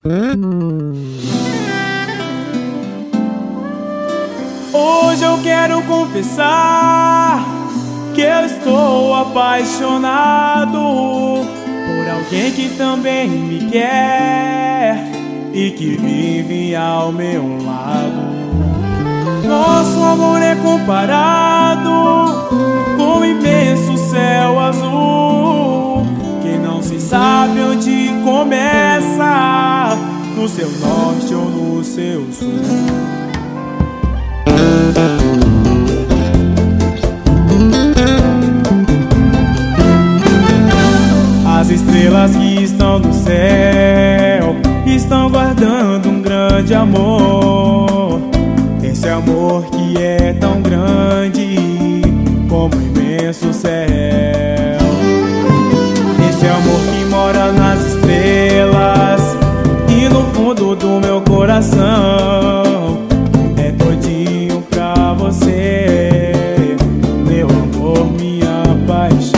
Hoje eu quero confessar que eu estou apaixonado por alguém que também me quer e que vive ao meu lado. Nosso amor é comparado com o imenso céu azul, que não se sabe onde começa, no seu norte ou no seu sul. As estrelas que estão no céu estão guardando um grande amor. Esse amor que é tão grande como o imenso céu. Esse amor que mora nas estrelas e no fundo do meu coração é todinho pra você, meu amor, minha paixão.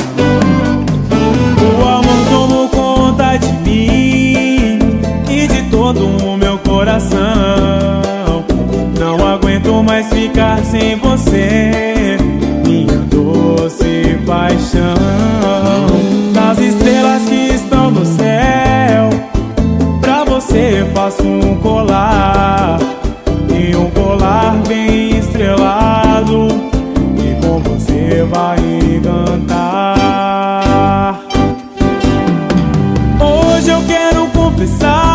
O amor tomou conta de mim e de todo o meu coração. Não aguento mais ficar sem você, minha doce paixão. Das estrelas que estão no céu, pra você faço um colar, e um colar bem estrelado, e com você vai encantar. Hoje eu quero confessar